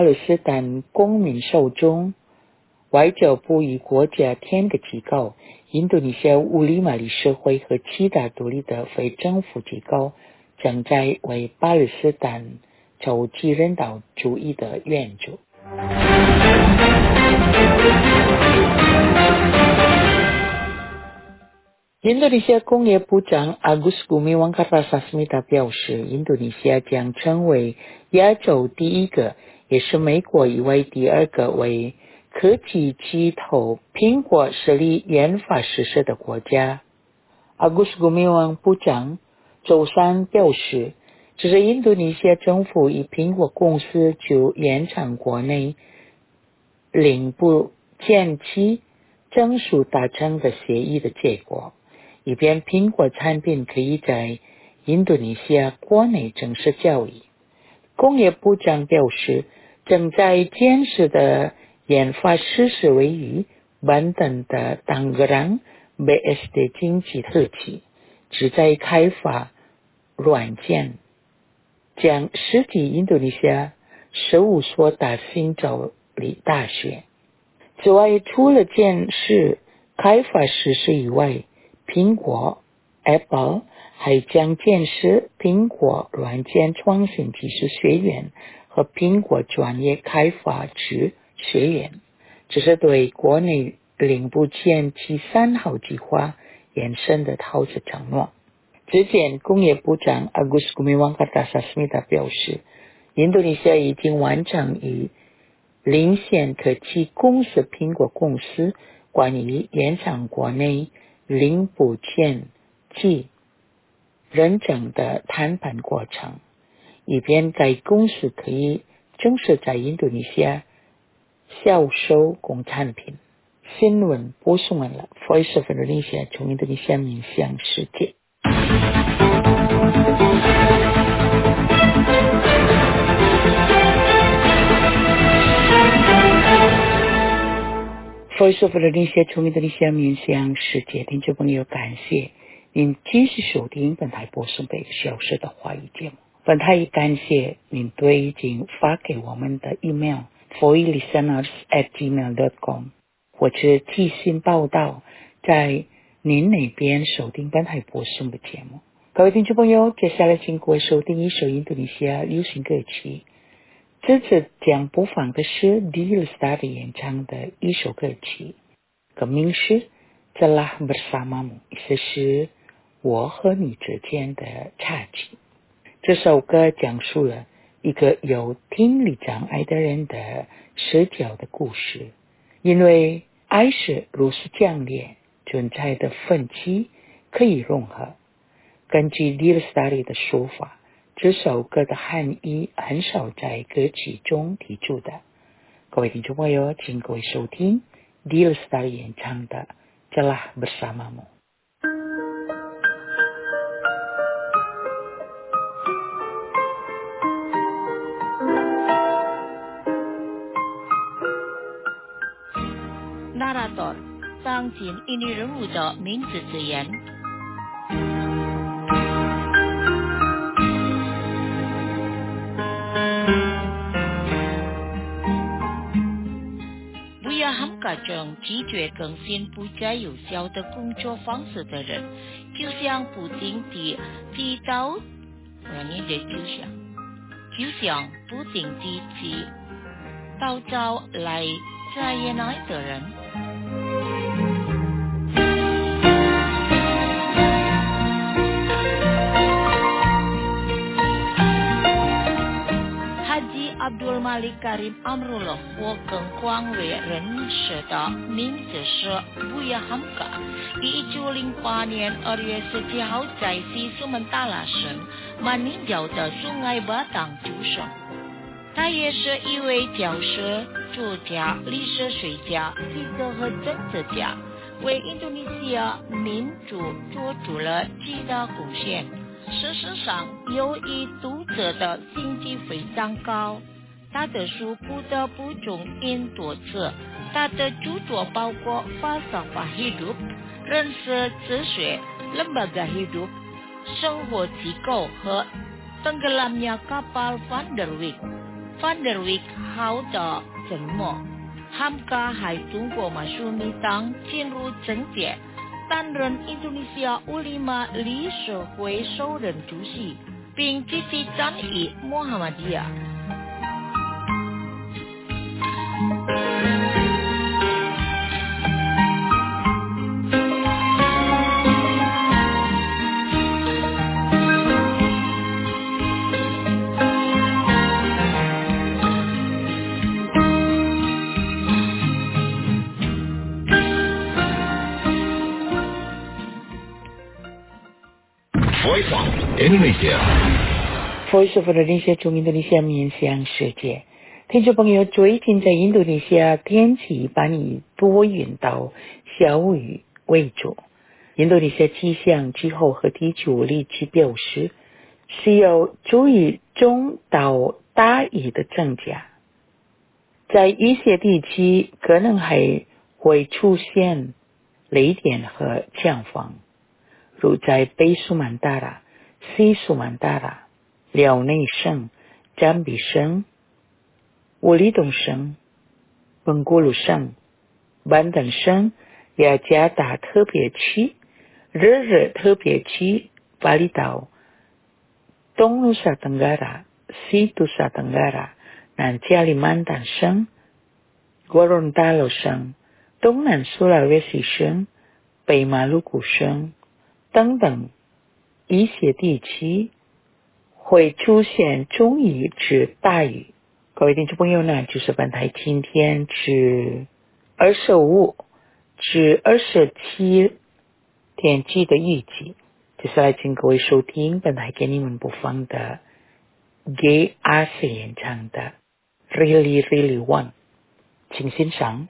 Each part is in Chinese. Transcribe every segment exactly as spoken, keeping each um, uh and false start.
巴勒斯坦公民受众，外交部与国家天的机构、印度尼西亚乌里马里社会和其他独立的非政府机构正在为巴勒斯坦筹集人道主义的援助。印度尼西亚工业部长 Agus Gumiwang Kartasasmita 表示，印度尼西亚将成为亚洲第一个，也是美国以外第二个为科技巨头苹果设立研发实施的国家。Agus Gumiwang 部长周三表示，这是印度尼西亚政府与苹果公司就延长国内零部件期证书达成的协议的结果，以便苹果产品可以在印度尼西亚国内正式交易。工业部长表示，正在建设的研发设施位于班登的当格朗 B S D 经济特区，旨在开发软件，将涉及印度尼西亚十五所大型州立大学。此外，除了建设开发设施以外，苹果 Apple 还将建设苹果软件创新技术学院和苹果专业开发职学院，这是对国内零部件期三号计划延伸的投资承诺。之前工业部长 Agus Gumiwang Kartasasmita 表示，印度尼西亚已经完成与领先科技公司苹果公司关于延长国内零部件及认证的谈判过程，以便该公司可以正式在印度尼西亚销售工产品。新闻播送完了 Voice of Indonesia 从印度尼西亚面向世界。Voice of Indonesia 从印度尼西亚面向世界，听众朋友，感谢您继续收听本台播送每个小时的华语节目。本台也感谢您对已经发给我们的 email voilisteners at gmail dot com 或者寄信报道，在您那边收听本台播送的节目。各位听众朋友，接下来请各位收听一首印度尼西亚流行歌曲。这次将播放的是 D Lestari 演唱的一首歌曲，歌名是 Telah Bersamamu， 意思是我和你之间的插曲。这首歌讲述了一个有听力障碍的人的社交的故事，因为爱是如此强烈，存在的分歧可以融合。根据 D Lestari 的说法，这首歌的含义很少在歌曲中提出的。各位听众朋友，请各位收听 D Lestari 演唱的 Telah Bersamamu。 Narator， 当今印尼人物的名字之言。Buya Hamka 中拒绝更新不再有效的工作方式的人，就像不停地提到，我念的就像，就像不停地提到招来在野来的人。Abdul Malik Karim Amrullah 我更广为人识的名字是 Buya Hamka， 一九零八年二月十七号在西苏门答腊省曼宁角的苏艾巴当出生。他也是一位教师、作家、历史学家、记者和政治家，为印度尼西亚民主做出了巨大贡献。事实上，由于读者的兴趣非常高，他的书不得不从印多次。他的著作包括《Falsafah Hidup》、认识哲学、Lembaga Hidup、生活机构和 Tenggelamnya Kapal Van der Wijk。 范德维好的沉默。Hamka 还通过马苏米当进入政界，担任印度尼西亚乌里马理事会首任主席，并积极参与穆罕默迪亚。 Voice of Indonesia Voice of Indonesia 中印度尼西亚面向世界。听众朋友，最近在印度尼西亚天气一般以多云到小雨为主。印度尼西亚气象气候和地区物理局表示，是有注意中到大雨的增加，在一些地区可能还会出现雷电和强风，如在北苏曼达拉、西苏曼达拉、辽内省、占比省、乌里东省、本古鲁省、班丹省、雅加达特别区、热热特别区、巴厘岛、东努萨登嘎拉、西杜萨登嘎拉、南加里曼丹省、戈伦达罗省、东南苏拉威西省、北马鲁古省等等一些地区会出现中雨至大雨。各位听众朋友呢，就是本台今天至二十五至二十七天气的预计。接下来请各位收听本台给你们播放的 Gay 阿斯演唱的 Really Really Want， 请欣赏。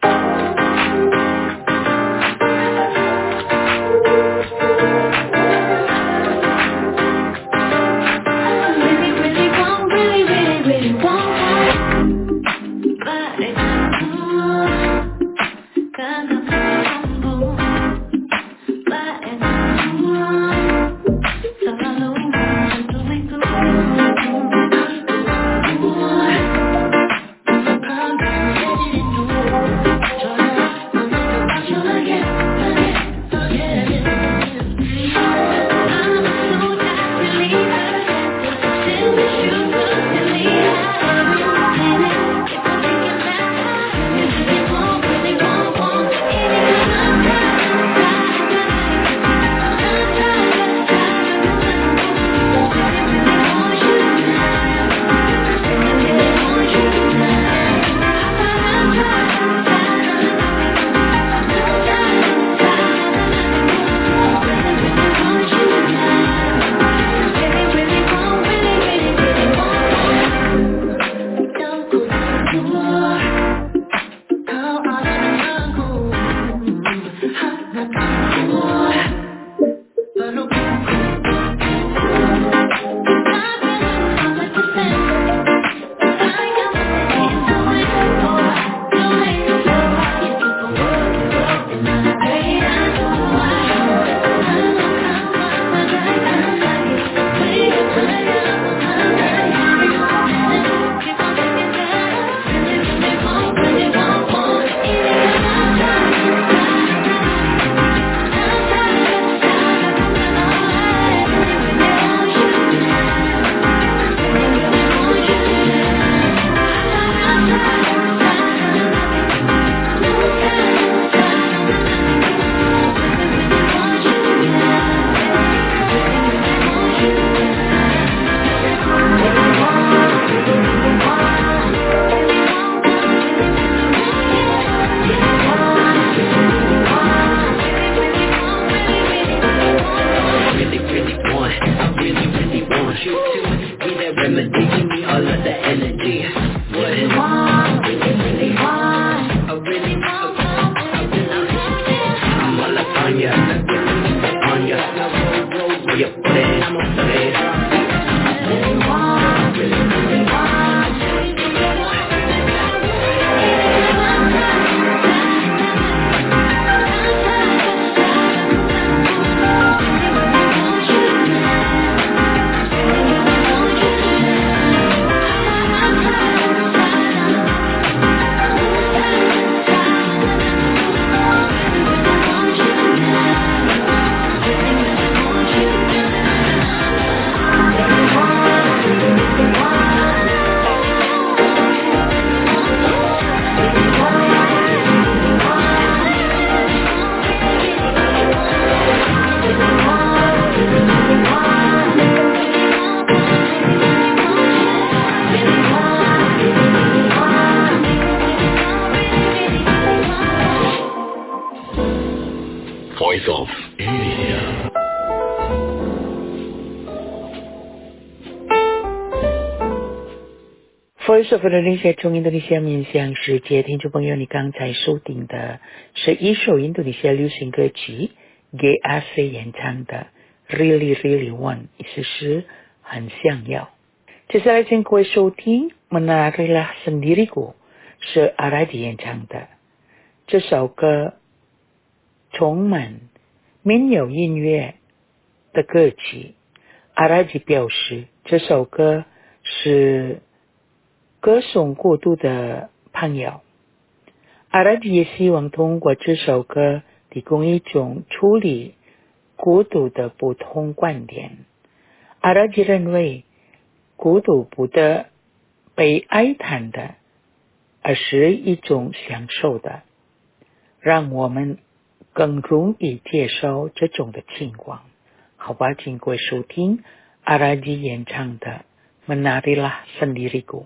Voice of Indonesia 从印度尼西亚面向世界，听众朋友，你刚才收听的是一首印度尼西亚流行歌曲 G A C 演唱的 Really Really Want， 意思是很想要。接下来请各位收听 Menarilah Sendiriku， 是阿拉吉演唱的。这首歌充满民谣音乐的歌曲，阿拉吉表示这首歌是歌颂孤独的朋友。阿拉吉也希望通过这首歌提供一种处理孤独的不同观点。阿拉吉认为孤独不得被哀叹的，而是一种享受的，让我们更容易接受这种的情况。好吧，请各位收听阿拉吉演唱的 Menarilah Sendiriku。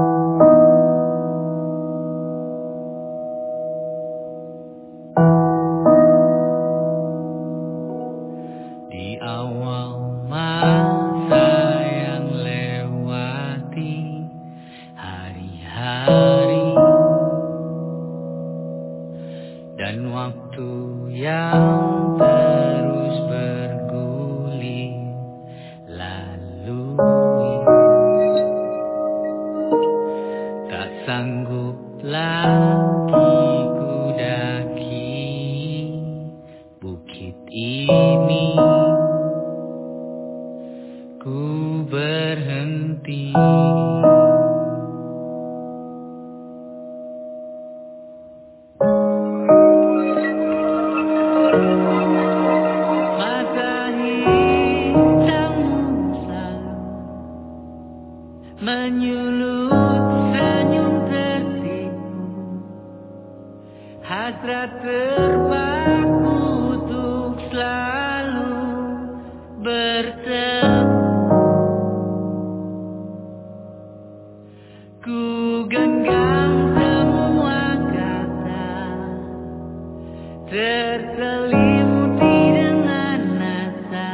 Di awal masa yang lewati hari-hari dan waktu yang terus bergulir lalui, tak sanggup lagi ku daki bukit ini, ku berhenti. Menyulut senyum tertipu, hasrat terpaku untuk selalu bertemu. Ku genggam semua kata, terselimuti dengan asa,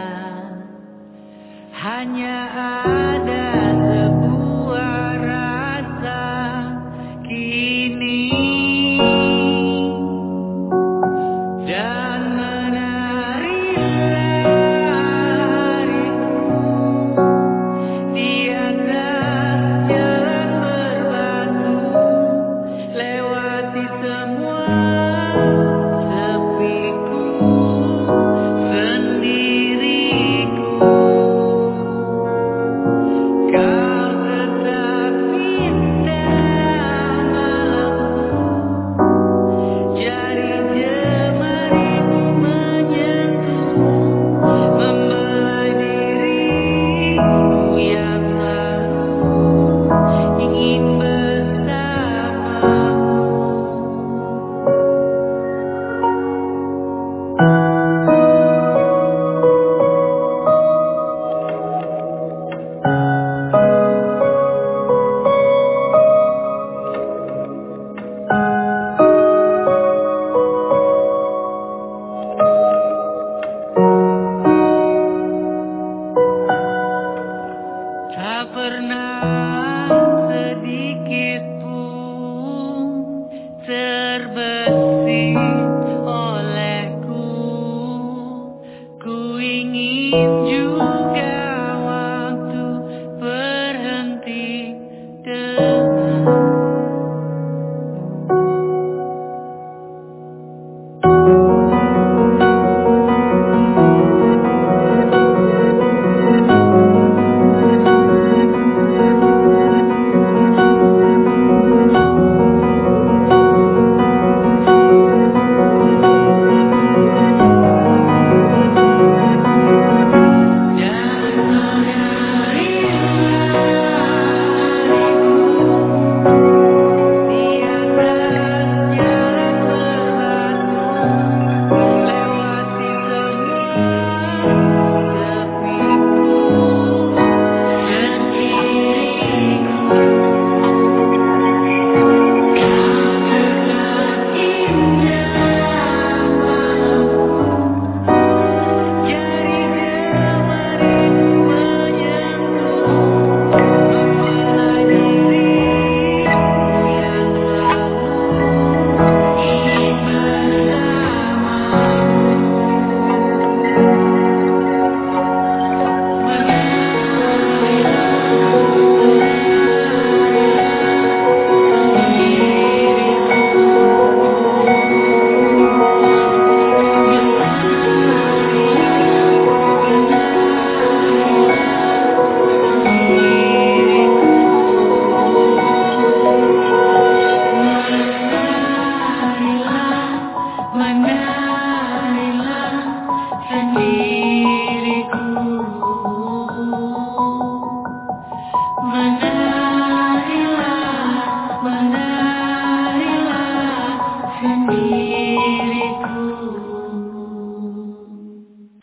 hanya ada sebuah rasa kini, dan menarilah hariku di atas jalan berbatu, lewati semua sepiku, sendiriku. Kau tetap indah malamku, jari jemarimu menyentuhmu, membelai diriku yang selalu ingin bersamamu. Tak pernah sedikit pun terbesit olehku, ku ingin juga waktu berhenti denganmu.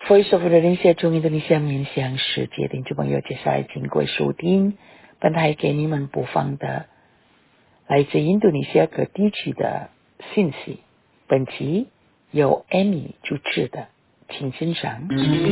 Voice of Indonesia 中印度尼西亚面向世界听众朋友，接下来请各位收听本台给你们播放的来自印度尼西亚各地区的信息。本期由 Amy 主持的，请欣赏。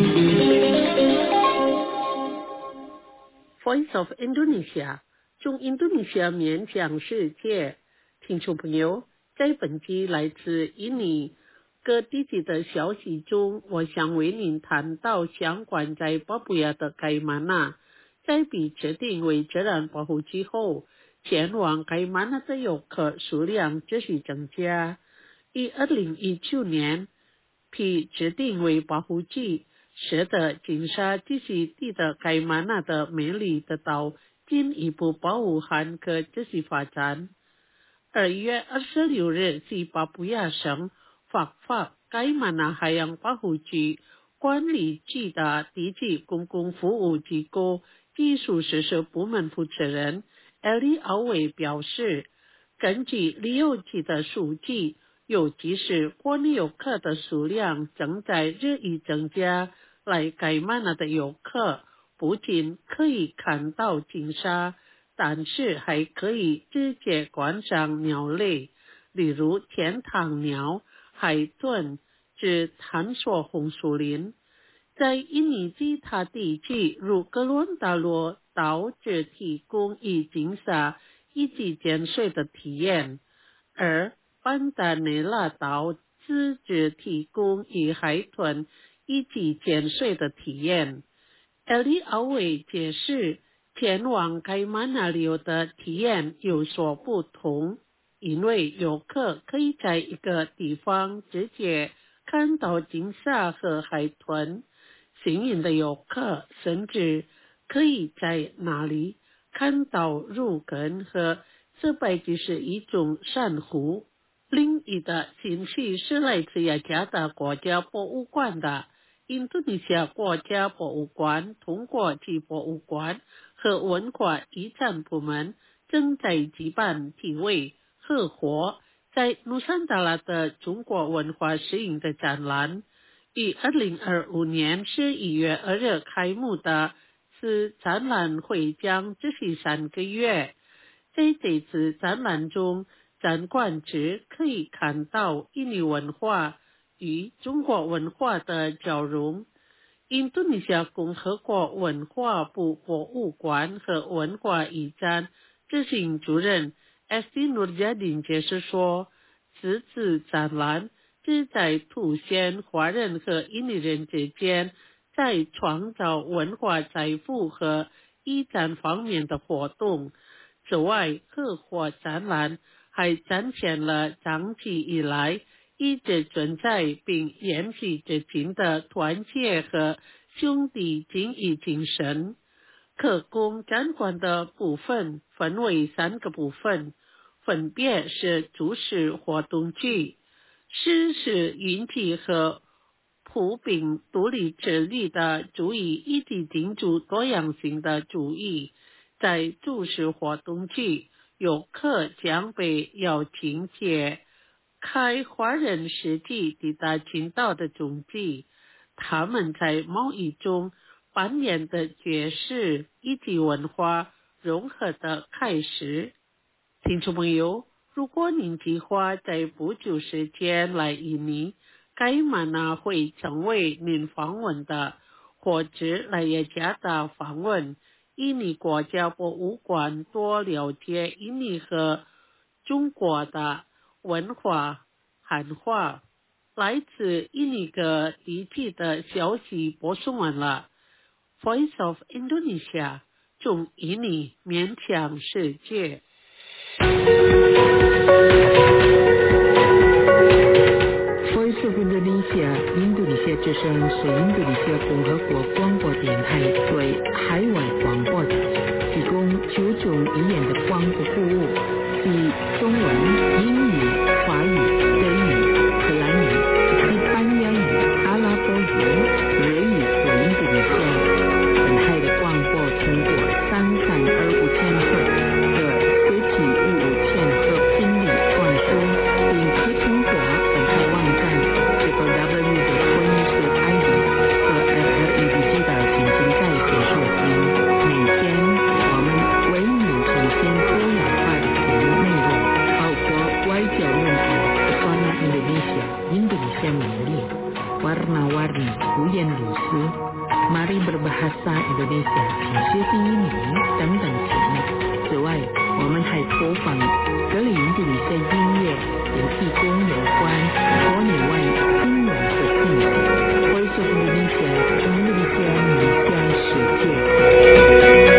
Voice of Indonesia 中印度尼西亚面向世界听众朋友，在本期来自印尼各地区的消息中，我想为您谈到相关在巴布亚的盖曼纳，在被指定为自然保护区后，前往盖曼纳的游客数量继续增加。以二零一九年被指定为保护区，使得金沙栖息地的盖曼纳的美丽得到进一步保护和可持续发展。二月二十六日是巴布亚省法法盖曼纳海洋保护区管理局的地区公共服务机构技术设施部门负责人艾利奥维表示，根据旅游局的数据，尤其是国内游客的数量正在日益增加，来盖曼纳的游客不仅可以看到金沙，但是还可以直接观赏鸟类，例如天堂鸟、海豚至探索红树林。在印尼其他地区如哥伦达罗岛只提供以金沙一起潜水的体验，而班达内拉岛只只提供与海豚一起潜水的体验。艾利奥维解释，前往盖曼纳旅游的体验有所不同，因为游客可以在一个地方直接看到金沙和海豚，幸运的游客甚至可以在那里看到鹿根和这百几十一种珊瑚。另一个信息是来自雅加达国家博物馆的。印度尼西亚国家博物馆通过其博物馆和文化遗产部门正在举办题为荷活在努山达拉的中国文化摄影的展览，于二零二五年十一月二日开幕的此展览会将持续三个月。在这次展览中，展馆只可以看到印尼文化与中国文化的交融。印度尼西亚共和国文化部博物馆和文化遗产执行主任 S D Nurjadin 解释说，此次展览旨在凸显华人和印尼人之间在创造文化财富和遗产方面的活动。此外，荷活展览还展现了长期以来一直存在并延续至今的团结和兄弟情谊精神。可供展馆的部分分为三个部分，分别是主事活动区、实施云体和普并独立治理的主义以及定住多样性的主义。在主事活动区，游客将被邀请解开华人实际抵达群岛的踪迹，他们在贸易中扮演的角色以及文化融合的开始。听众朋友，如果您计划在不久时间来印尼，盖曼纳会成为您访问的，或者来雅加达访问印尼国家博物馆，多了解印尼和中国的文化汉化。来自印尼各地区的消息播送完了。Voice of Indonesia 中印尼面向世界。 Voice of Indonesia 印度尼西亚之声是印度尼西亚共和国广播电台对海外广播的提供九种语言的广播服务，即中文、英语、华语、德语、荷兰语、西班牙语、阿拉伯语、日语和印度尼西亚。本台的广播通过三三二五千赫和四七五五千赫频率传输，并可通过本台网站 double-u double-u double-u dot voice dot i d 和 Bahasa Indonesia 品质第一名等等节目。此外，我们还播放格里印度尼西亚音乐与地公有关国内外新闻和信息。Voice of Indonesia， 印度尼西亚面向世界。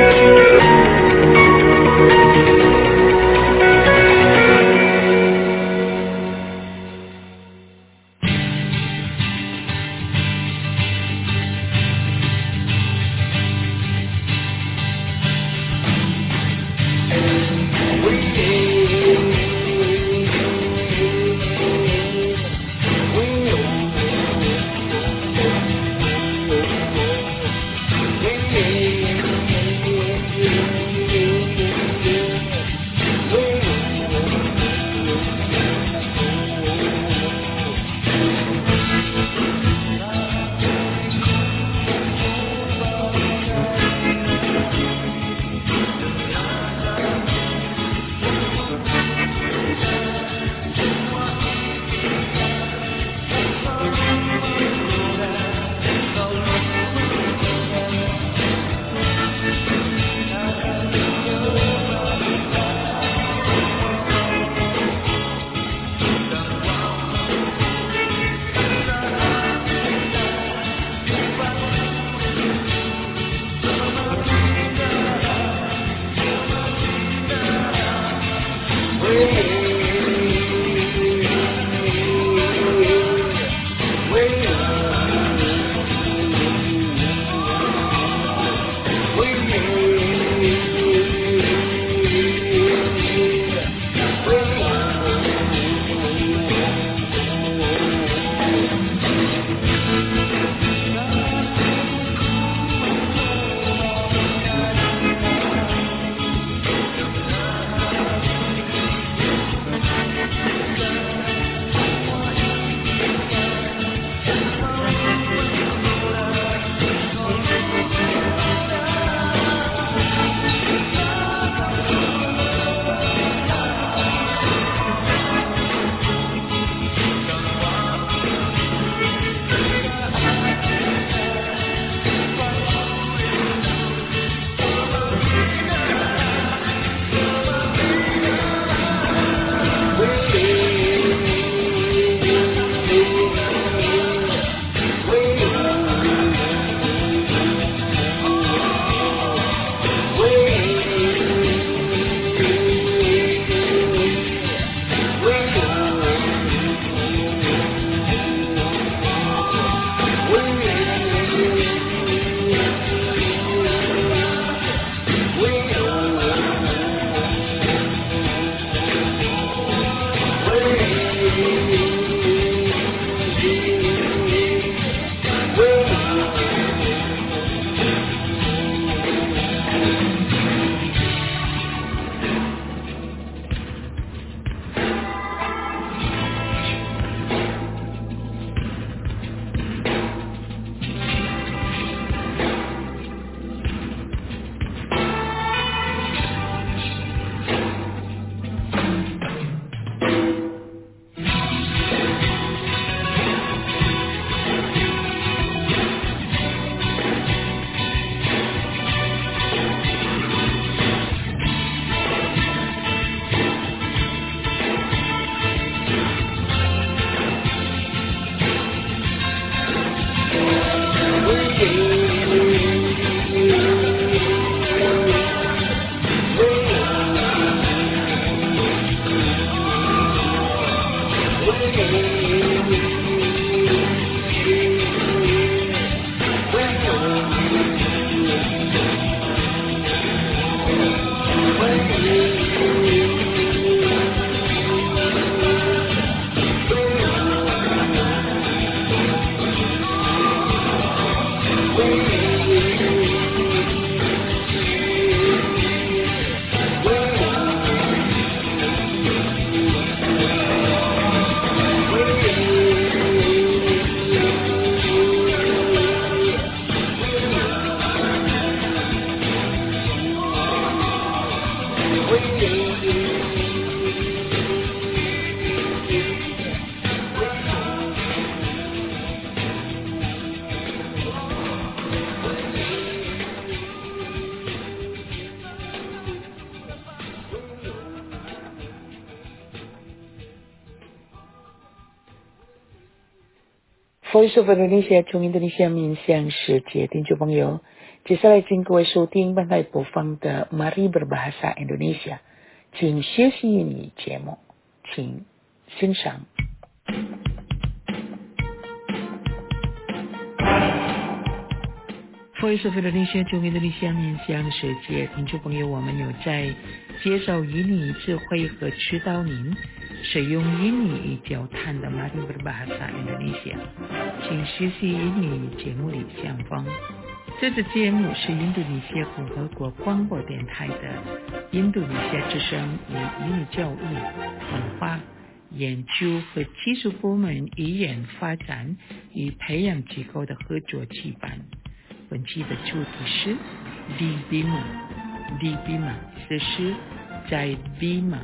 Voice of Indonesia 从印度尼西亚面向世界，听众朋友，接下来请各位收听本台播放的 Mari Berbahasa Indonesia 请学习英语节目，请欣赏。Voice of Indonesia 从印度尼西亚面向世界，听众朋友，我们有在介绍英语智慧和指导您使用英语与交谈的 Mari Berbahasa Indonesia 请学习英语节目里相逢。这个节目是印度尼西亚共和国广播电台的印度尼西亚之声与英语教育、文化、研究和技术部门语言发展与培养机构的合作举办。本期的主题是 Di Bima Di Bima 这是在 Bima。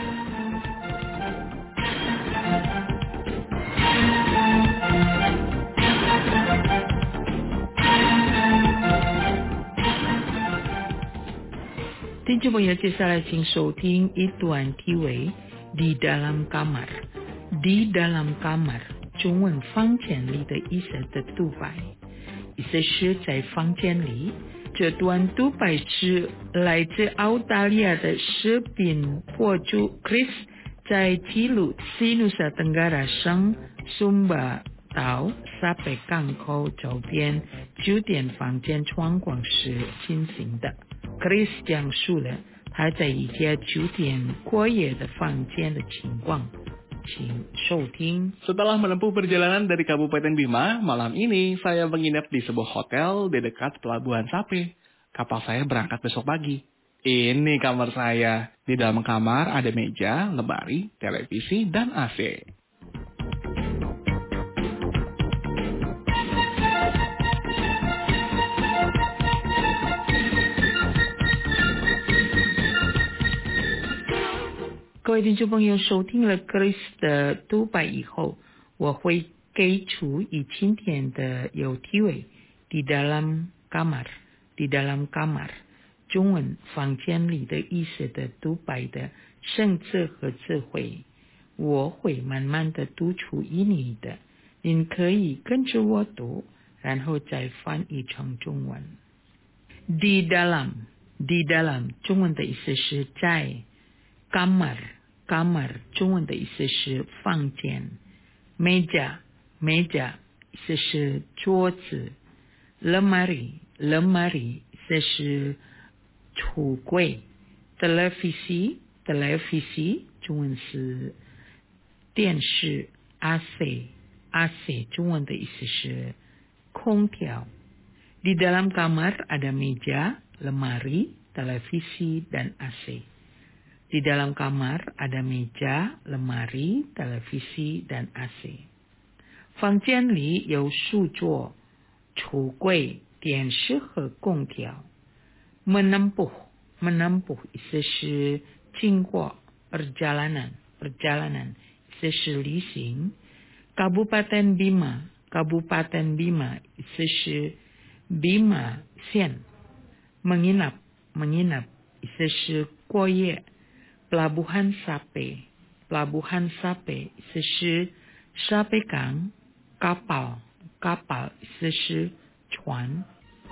听众朋友，接下来请收听一段题为 Di Dalam Kamar Di Dalam Kamar 中文房间里的意思的独白，意思是在房间里。这段独白是来自澳大利亚的视频博主 Chris 在记录西努萨登嘎拉省苏巴岛沙北港口周边酒店房间状况时进行的。Chris 讲述了他在一家酒店过夜的房间的情况，请收听。 Setelah menempuh perjalanan dari Kabupaten Bima, malam ini saya menginap di sebuah hotel di dekat Pelabuhan Sape. Kapal saya berangkat besok pagi. Ini kamar saya. Di dalam kamar ada meja, lemari, televisi, dan A C. 各位听众朋友，收听了 Chris 的独白以后，我会给出以今天的有题为 Di Dalam Kamar Di Dalam Kamar 中文房间里的意思的独白的生字和智慧。我会慢慢的读出英语的，您可以跟着我读，然后再翻译成中文。 Di Dalam Di Dalam 中文的意思是在。Kamar Kamar 中文的意思是房间。Meja Meja 意思是桌子。Lemari Lemari 意思是橱柜。Televisi Televisi 中文是电视。A C A C 中文的意思是空调。Di dalam kamar ada meja, lemari, televisi, dan A C。Di dalam kamar ada meja, lemari, televisi, dan A C。 房间里有书桌、橱柜、电视和空调。Menempuh Menempuh 意思是经过。Perjalanan Perjalanan 意思是旅行。Kabupaten Bima Kabupaten Bima 意思是 Bima 县。Menginap Menginap 意思是过夜。Pelabuhan Sape Pelabuhan Sape 意思是沙北港。Kapal Kapal 意思是船。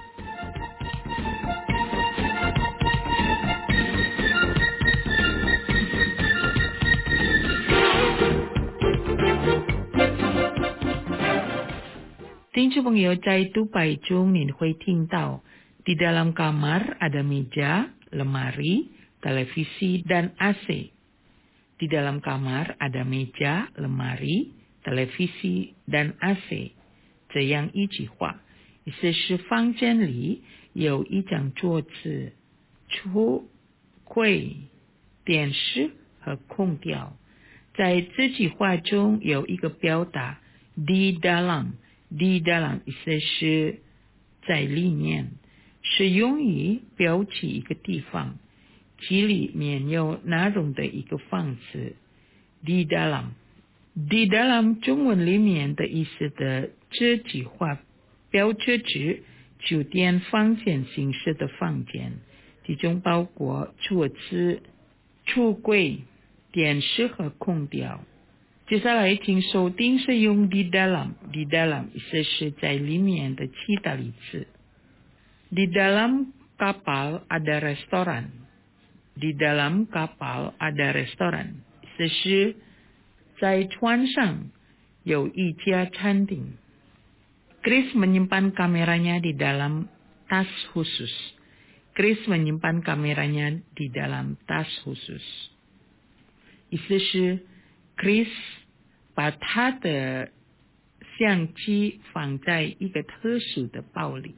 听众朋友，在独白中您会听到 Di dalam kamar ada meja, lemari, televisi, dan A C。 Di dalam kamar ada meja, lemari, televisi, dan A C。 这样一句话，意思是房间里有一张桌子、橱柜、电视和空调。在这句话中有一个表达 Di dalam Di dalam 意思是在里面，是用于标记一个地方，即里面有哪种的一个房子。Di dalam Di dalam 中文里面的意思的这句话标志指酒店房间形式的房间，其中包括桌子、橱柜、电视和空调。 接下来请收听是用 di dalam di dalam 意思是在里面的其他例子。Di dalam kapal ada restoran. Di dalam kapal ada restoran 意思是在船上有一家餐厅。Chris menyimpan kameranya di dalam tas khusus. Chris menyimpan kameranya di dalam tas khusus 意思是 Chris 把他的相机放在一个特殊的包里。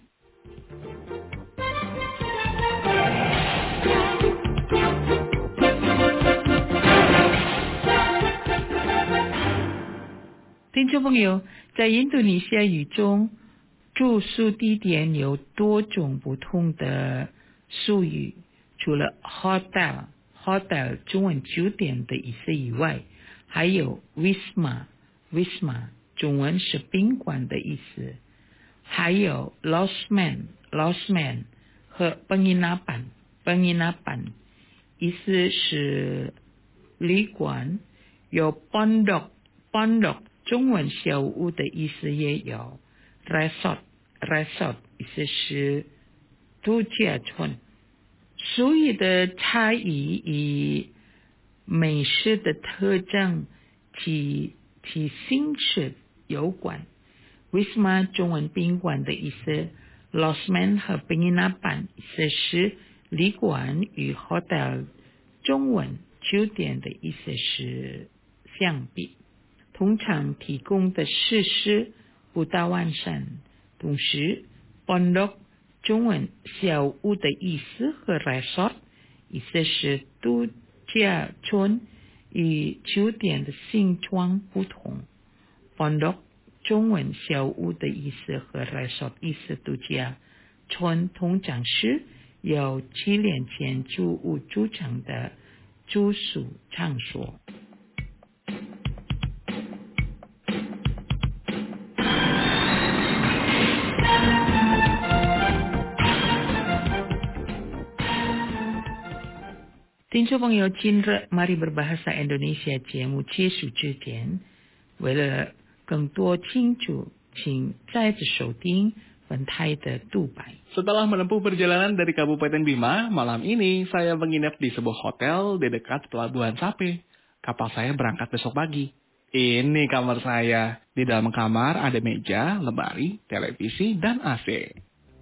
听众朋友，在印度尼西亚语中，住宿地点有多种不同的术语，除了 hotel hotel 中文酒店的意思以外，还有 wisma wisma 中文是宾馆的意思，还有 losmen losmen 和 penginapan penginapan 意思是旅馆，有 pondok pondok 中文小屋的意思也有 resort resort 意思是度假村。俗语的差异与美食的特征及其形式有关。Wisma 中文宾馆的意思， Losmen 和 Penginapan 意思是旅馆与 Hotel 中文酒店的意思是相比，通常提供的设施不大完善。同时 Pondok 中文小屋的意思和 Resort 意思是度假村与酒店的形状不同。Pondok 中文小屋的意思和 Resort 意思度假村通常是由纪念建筑物组成的住宿场所。听众朋友，今日 Mari Berbahasa Indonesia 节目结束之前，为了更多清楚，请再次收听本台的独白。 Setelah menempuh perjalanan dari Kabupaten Bima, malam ini saya menginap di sebuah hotel di dekat Pelabuhan Sape. Kapal saya berangkat besok pagi. Ini kamar saya. Di dalam kamar ada meja, lemari, televisi, dan A C.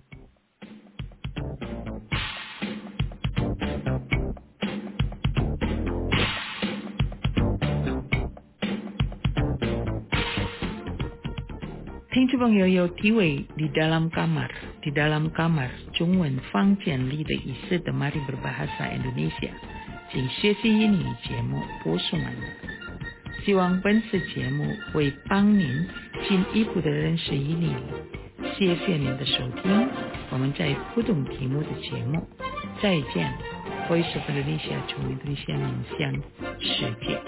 听众朋友有体会 di dalam kamar di dalam kamar 中文房间里的意思的 Mari Berbahasa Indonesia 请学习英语节目播送完了，希望本次节目会帮您进一步的认识英语。谢谢您的收听，我们在互动题目的节目再见。Voice of Indonesia 从印度尼西亚面向世界。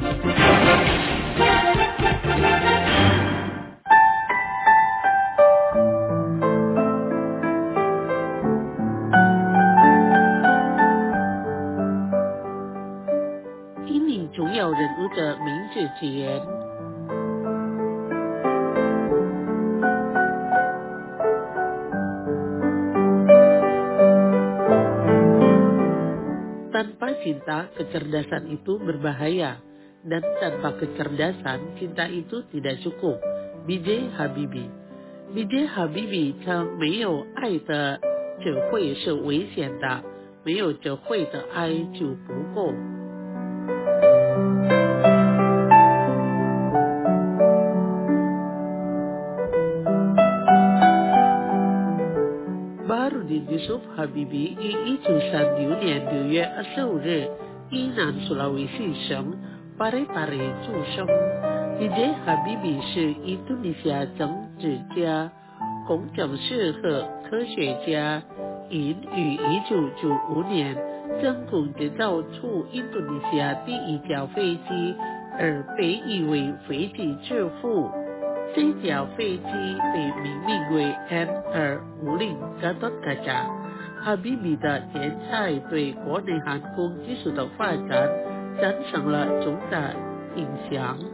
重要人物的名字之言。Tanpa cinta, kecerdasan itu berbahaya. Dan tanpa kecerdasan, cinta itu tidak cukup. B J Habibie B J Habibie称没有爱的智慧是危险的，没有智慧的爱就不够。Baharudin Yusuf Habibie于一九三六年六月二十五日于南苏拉威西省巴雷巴雷出生。B J Habibie 是印度尼西亚政治家、工程师和科学家，因于一九九五年成功制造出印度尼西亚第一架飞机而被誉为飞机之父。这架飞机被命名为 M 二五零 Gatot Kaca。Habibie 的天才对国内航空技术的发展产生了重大影响。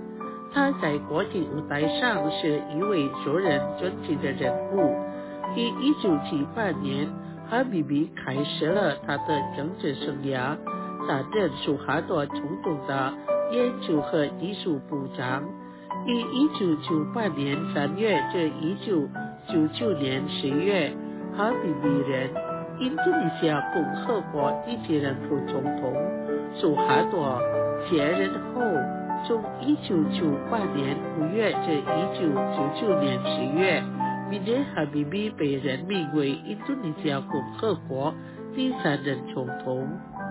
他在国际舞台上是一位受人尊敬的人物。于一九七八年，哈比比开始了他的政治生涯，担任苏哈多总统的研究和艺术部长。于一九九八年三月至一九九九年十月，哈比比任印度尼西亚共和国第几任副总统。苏哈多卸任后，从一九九八年五月至一九九九年十月，米内哈比比被任命为印度尼西亚共和国第三任总统。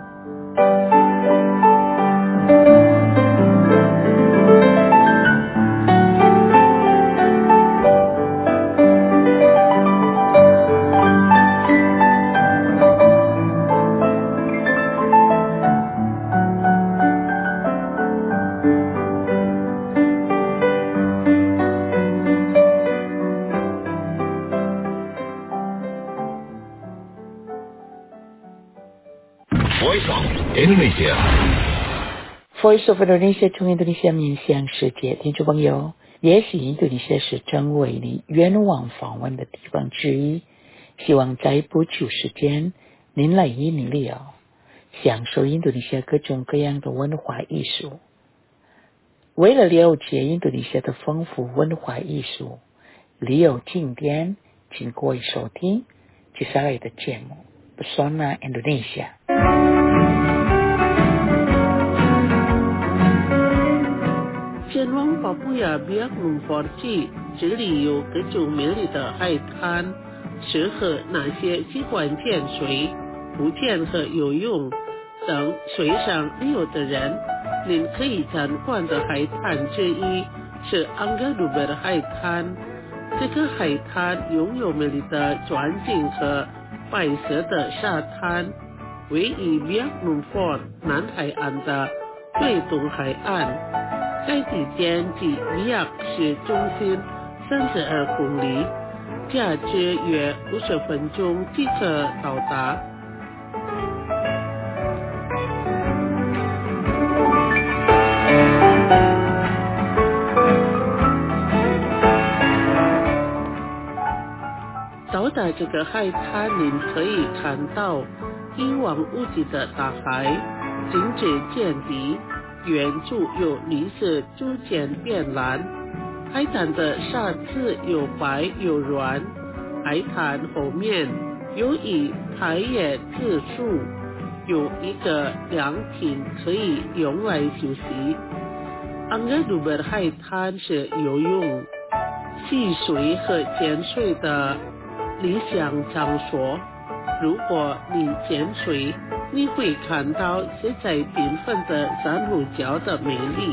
Voice of Indonesia Voice of Indonesia 从印度尼西亚面向世界，听众朋友，也许印度尼西亚是成为你愿望访问的地方之一。希望在不久时间，您来印尼旅游，享受印度尼西亚各种各样的文化艺术。为了了解印度尼西亚的丰富文化艺术、旅游景点，请各位收听接下来的节目 Pesona Indonesia。 前往巴布亚比亚努佛记，这里有各种美丽的海滩，适合那些喜欢潜水、浮潜和游泳等水上旅游的人。您可以参观的海滩之一是安格鲁贝的海滩。这个海滩拥有美丽的转景和白色的沙滩，位于比亚努佛南海岸的最东海岸。该地点距比亚市中心三十二公里，驾车约五十分钟即可到达。到达这个海滩，您可以看到一望无际的大海，景致见底。远处有绿色逐渐变蓝，海滩的沙子又白又软。海滩后面有一排叶紫树，有一个凉亭可以用来休息。安格鲁贝海滩是游泳、戏水和潜水的理想场所。如果你潜水，你会看到色彩缤纷的珊瑚礁的美丽。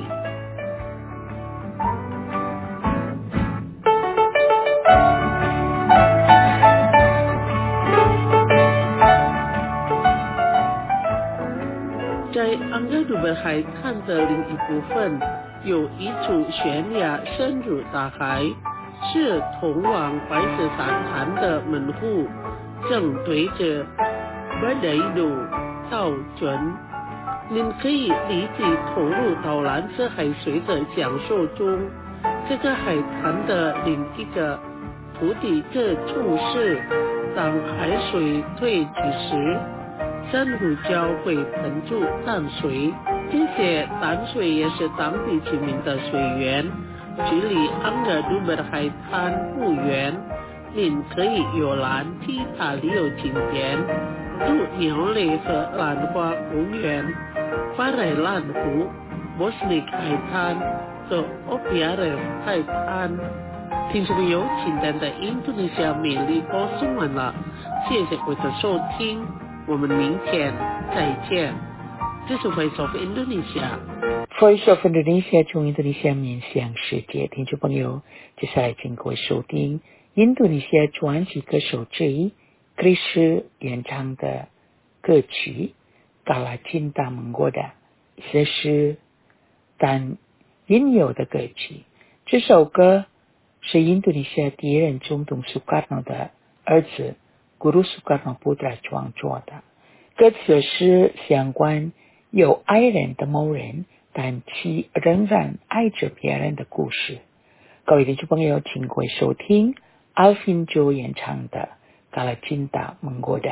在安格鲁贝海滩的另一部分，有一处悬崖深入大海，是通往白色沙滩的门户，正对着巴雷鲁岛准。您可以立即投入到蓝色海水的享受中。这个海滩的另一个土地这处是，当海水退去时，珊瑚礁会喷出淡水，这些淡水也是当地居民的水源。距离安格鲁贝海滩不远，您可以游览其他旅游景点，如鸟类和兰花公园、巴莱兰湖、波斯尼克海滩和欧比亚人海滩。听众朋友，今天的印度尼西亚美丽播送完了，谢谢各位的收听，我们明天再见。这是 Voice of Indonesia。Voice of Indonesia 从印度尼西亚面向世界，听众朋友，接下来请各位收听印度尼西亚传奇歌手之一 Chris 演唱的歌曲 Kala Cinta Menggoda， 这是但引诱的歌曲。这首歌是印度尼西亚第一任总统苏卡诺的儿子 Guru Soekarno Putra 创作的。歌词是相关有爱人的某人但其仍然爱着别人的故事。各位听众朋友，请各位收听 Alvin Joe 演唱的《Kalau Cinta Menggoda》。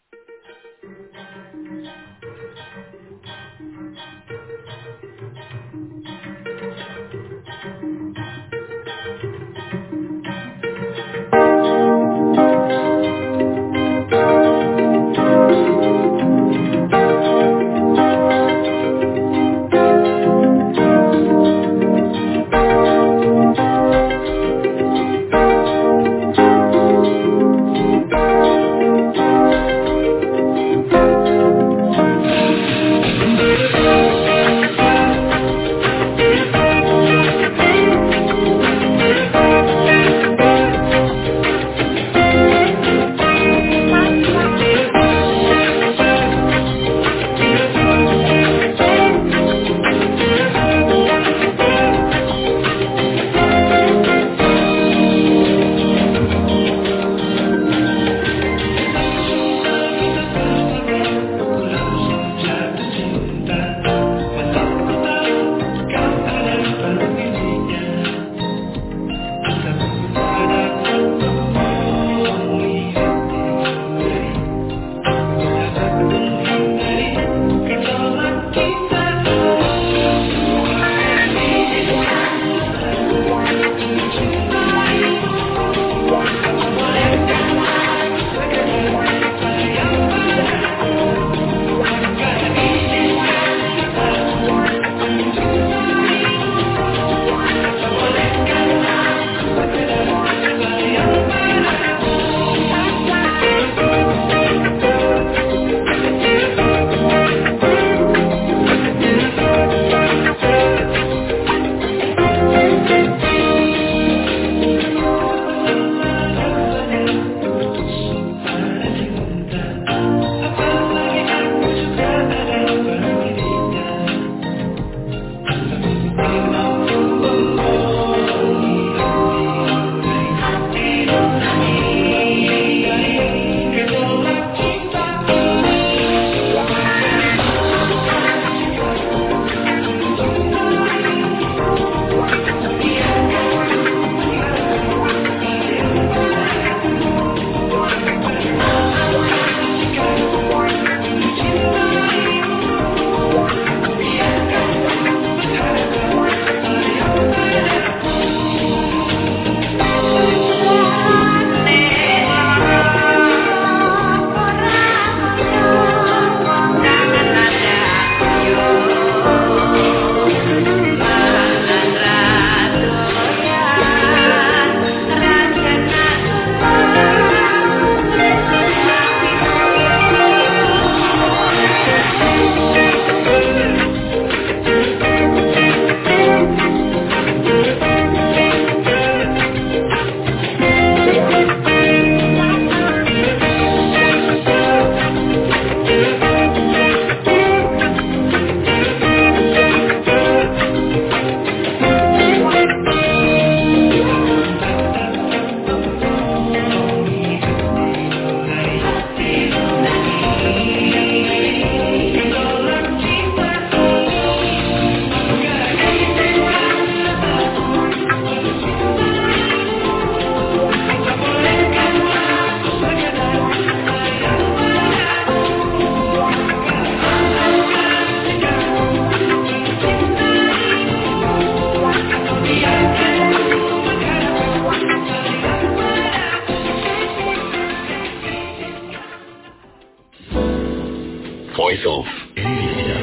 Voice of Indonesia.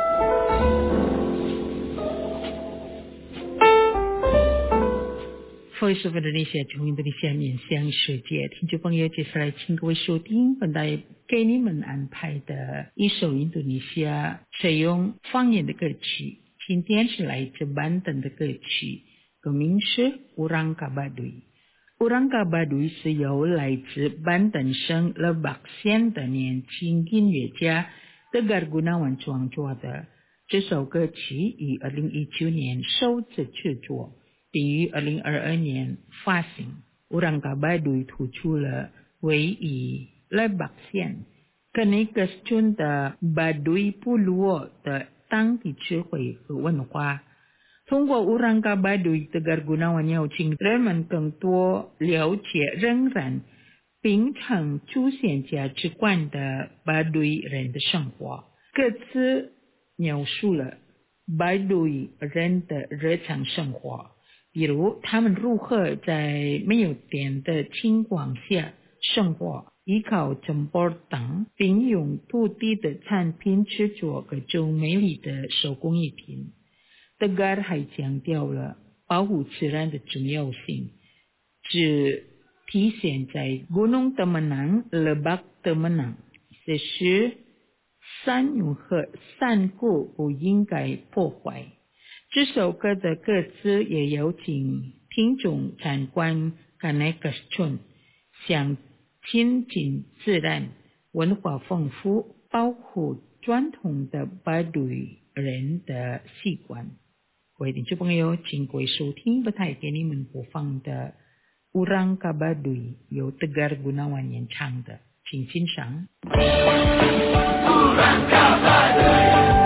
Voice of Indonesia 从印度尼西亚面向世界，听众朋友，接下来请各位收听本台给你们安排的一首印度尼西亚采用方言的歌曲。今天是来自班登的歌曲，歌名是 Orang Kabaduy。Orang Kabaduy 是由来自班登省Lebak县的年轻音乐家Tegar Gunawan创作的。这首歌曲于二零一九年首次制作，并于二零二二年发行。Orang Kabaduy突出了位于Lebak县Kenikes村的 Baduy Puluo 的当地智慧和文化。通过乌兰嘎巴对Tegar Gunawan邀请人们更多了解仍然秉承祖先价值观的巴对人的生活。各自描述了巴对人的日常生活，比如他们如何在没有电的情况下生活，依靠ចំ播等，并用土地的产品制作各种美丽的手工艺品。Tegar 还强调了保护自然的重要性，只体现在 Gunung Temenang, Lebak Temenang， 这是山云和山谷不应该破坏。这首歌的歌词也邀请听众参观 Kanekascun， 向亲近自然，文化丰富，保护传统的巴对人的习惯。各位听众朋友，请各位收听不太给你们播放的Urang Kabaduy由Tegar Gunawan演唱的，请欣赏。Urang Kabaduy。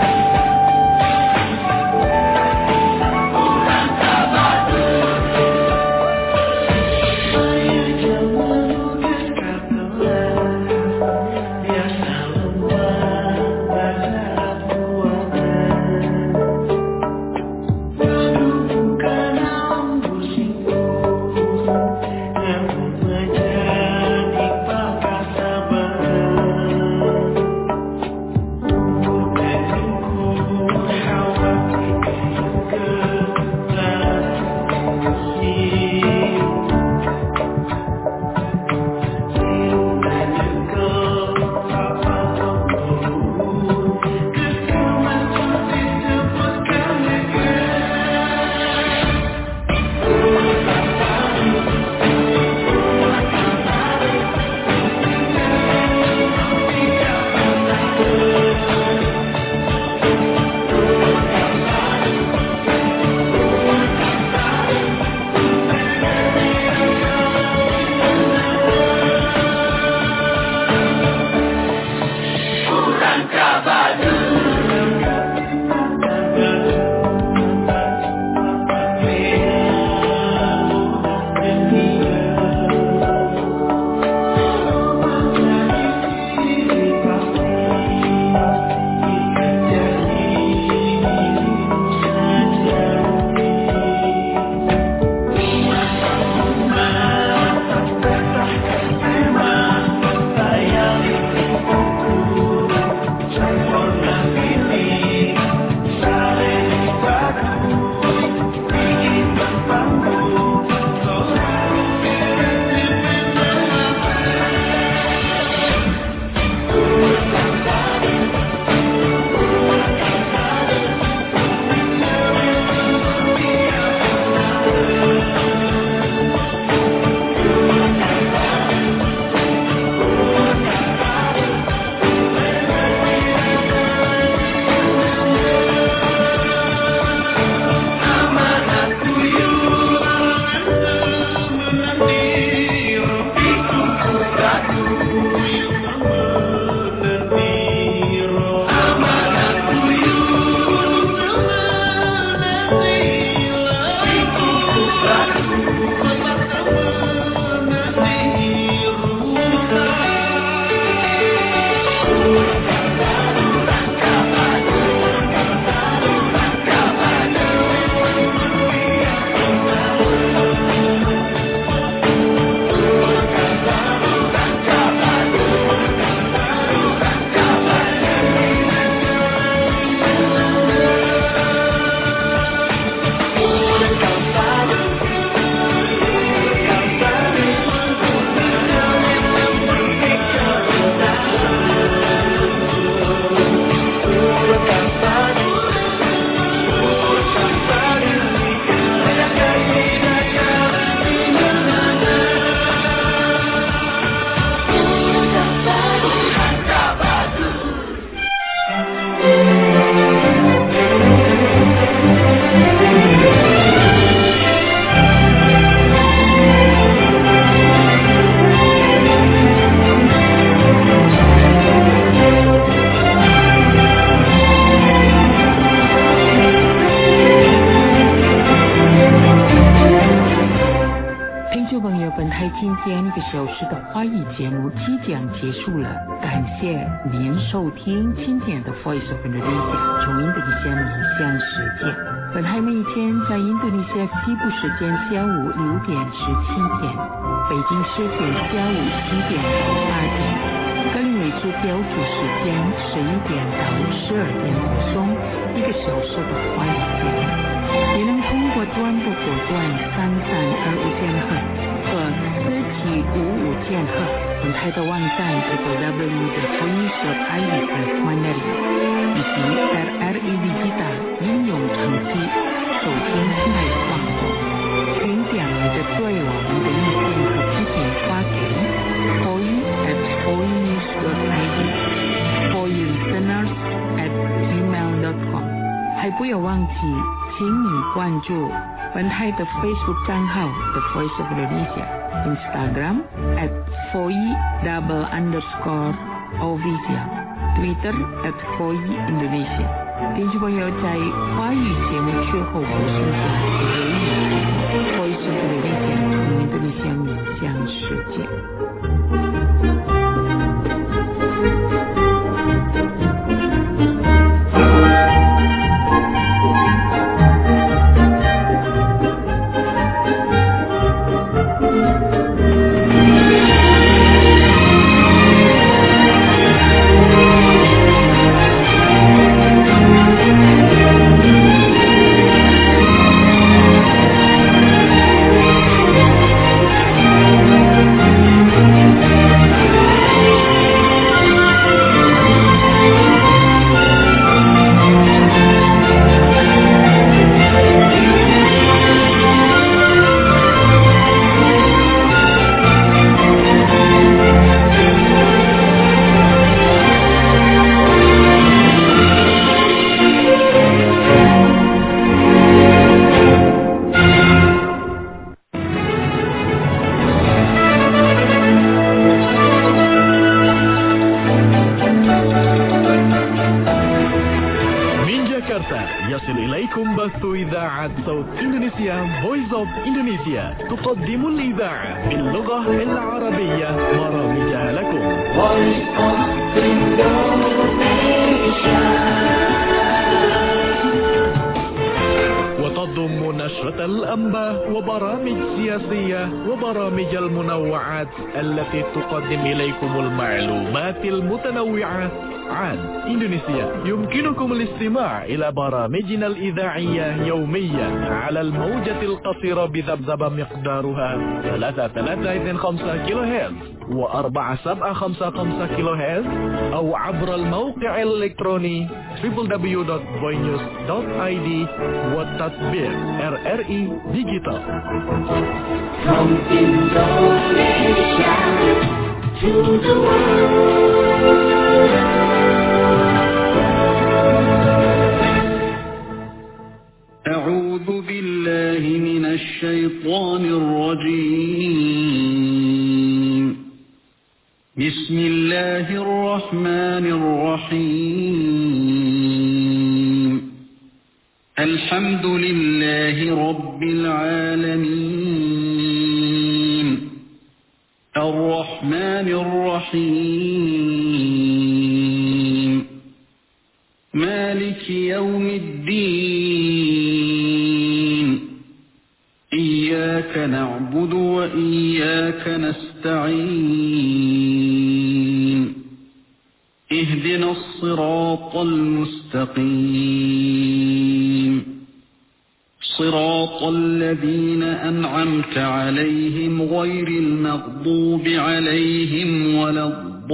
Thank you. 本台今天一个小时的华语节目即将结束了，感谢您收听今天的 Voice of Indonesia 从印度尼西亚影像世界。本台每天在印度尼西亚西部时间下午六点至七点，北京时间下午七点到八点，格林威治标准时间十一点到十二点播送一个小时的华语节目。也能通过短波波段三三二五千赫和四七五五千赫，本台的网站 double-u double-u double-u 点 voice dot i d slash mandarin 以及 R R E Digital 应用程序收听本台的广播，请将你的对我们的意见和批评发给 voice at voice dot i d voice listeners at gmail dot com， 还不要忘记请你关注本台的 Facebook 账号 The Voice of Indonesia， Instagram at voice double underscore official， Twitter at voice Indonesia。听众朋友在华语节目之后播送的留言 Voice of Indonesia 从印度尼西亚影像世界。 يصل إليكم بث إذاعة صوت إندونيسيا Voice of Indonesia تقدم الإذاعة باللغة العربية برامجها لكم. Voice of Indonesia. وتضم نشرة الأنباء وبرامج سياسية وبرامج المنوعات التي تقدم إليكم المعلومات المتنوعة عن إندونيسيا. يمكنكم الاستماع إلى برامجنا الإذاعية يوميا على الموجة القصيرة بذبذبة مقدارها ثلاثة ثلاثة اثنين خمسة كيلو هرتز وأربعة سبعة خمسة خمسة كيلو هرتز أو عبر الموقع الإلكتروني double-u double-u double-u dot voinews dot i d والتطبيق R R E Digital. From Indonesia to the world. أعوذ بالله من الشيطان الرجيم. بسم الله الرحمن الرحيم. الحمد لله رب العالمين. الرحمن الرحيم. مالك يوم الدين. إياك نعبد وإياك نستعين. اهدنا الصراط المستقيم. صراط الذين أنعمت عليهم غير المغضوب عليهم ولا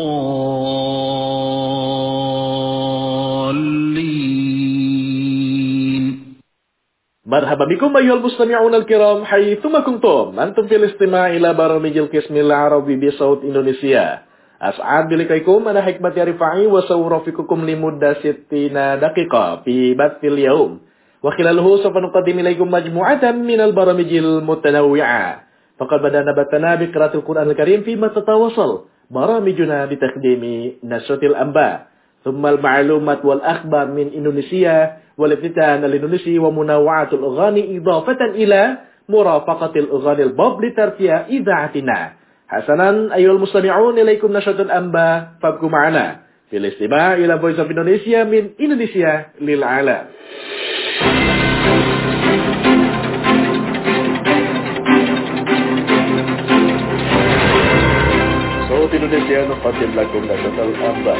الضالين. مرحبا بكم أيها المستمعون الكرام حيثما كنتم أنتم في الاستماع إلى برامج القسم العربي بصوت إندونيسيا. أسعد بلقائكم أنا حكمة رفاعي وسأرافقكم لمدة ستين دقيقة في بث اليوم، وخلاله سوف نقدم إليكم مجموعة من البرامج المتنوعة. فقد بدأنا بثنا بقراءة القرآن الكريم فيما تتواصل برامجنا بتقديم نشرة الأنباء ثم المعلومات والأخبار من إندونيسيا والافتتان الإندونيسي ومنوعات الأغاني إضافة إلى مرافقة الأغاني البوب لترفيه إذاعتنا. حسنا أيها المستمعون، إليكم نشرة الأنباء، فابقوا معنا في الاستماع إلى Voice of Indonesia من Indonesia للعالم. صوت إندونيسيا نقدم لكم نشرة الأنباء.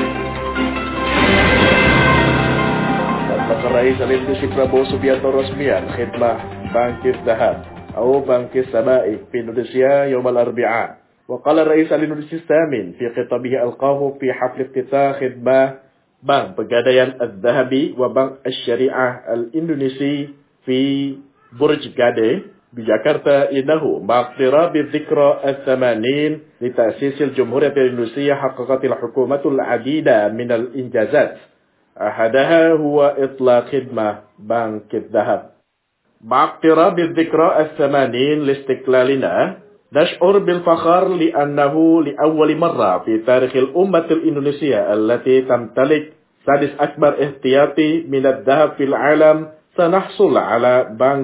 أطلق الرئيس الإندونيسي Prabowo Subianto رسميا خدمة بنك الذهب أو بنك السبائك في إندونيسيا يوم الأربعاء. وقال الرئيس الإندونيسي الثامن في خطابه ألقاه في حفل افتتاح خدمة بنك Pegadaian الذهبي وبنك الشريعة الإندونيسي في برج Gade بجاكرتا إنه مع اقتراب الذكرى الثمانين لتأسيس الجمهورية الإندونيسية حققت الحكومة العديد من الإنجازات، أحدها هو إطلاق خدمة بنك الذهب. مع اقتراب الذكرى الثمانين لاستقلالنا نشعر بالفخر لأنه لأول مرة في تاريخ الأمة الإندونيسية التي تمتلك سادس أكبر احتياطي من الذهب في العالم سنحصل على بنك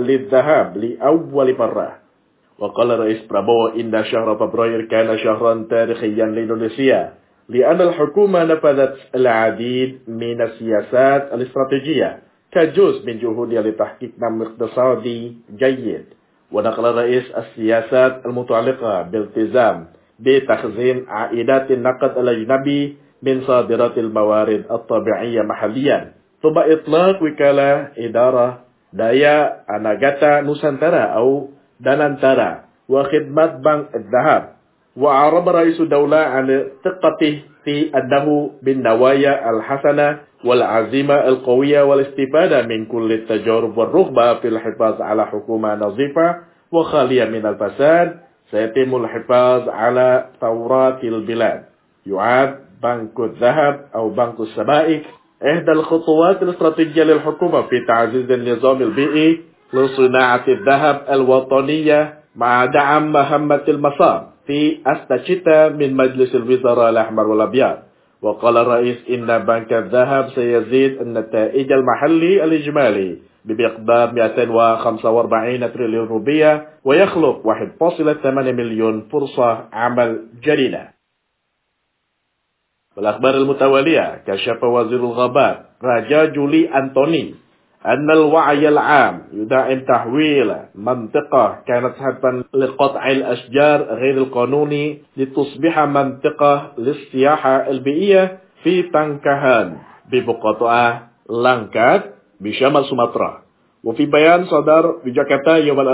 للذهب لأول مرة. وقال الرئيس برابو إن شهر فبراير كان شهرا تاريخيا لإندونيسيا لأن الحكومة نفذت العديد من السياسات الاستراتيجية كجزء من جهودها لتحقيق نمو اقتصادي جيد. ونقل الرئيس السياسات المتعلقة بالتزام بتخزين عائدات النقد الأجنبي من صادرات الموارد الطبيعية محليا، ثم إطلاق وكالة إدارة دايا أناغاتا نوسانتارا أو دانانتارا وخدمة بنك الذهب. وأعرب رئيس الدولة عن ثقته في أنه بالنوايا الحسنة والعزيمة القوية والاستفادة من كل التجارب والرغبة في الحفاظ على حكومة نظيفة وخالية من الفساد سيتم الحفاظ على ثورات البلاد. يعد بنك الذهب أو بنك السبائك إحدى الخطوات الاستراتيجية للحكومة في تعزيز النظام البيئي لصناعة الذهب الوطنية مع دعم مهمة المسار في أستشتا من مجلس الوزراء الأحمر والأبيض. وقال الرئيس إن بنك الذهب سيزيد النتائج المحلي الإجمالي بمقدار مئتين وخمسة وأربعين تريليون روبية ويخلق واحد فاصلة ثمانية مليون فرصة عمل جديدة. بالأخبار المتوالية كشف وزير الغابات راجا جولي أنتوني أن الوعي العام يدعم تحويل منطقة كانت حتما لقطع الأشجار غير القانوني لتصبح منطقة للسياحة البيئية في تانكاهان ببقعة لانكات بشمال سومطرة. وفي بيان صدر في جاكرتا يوم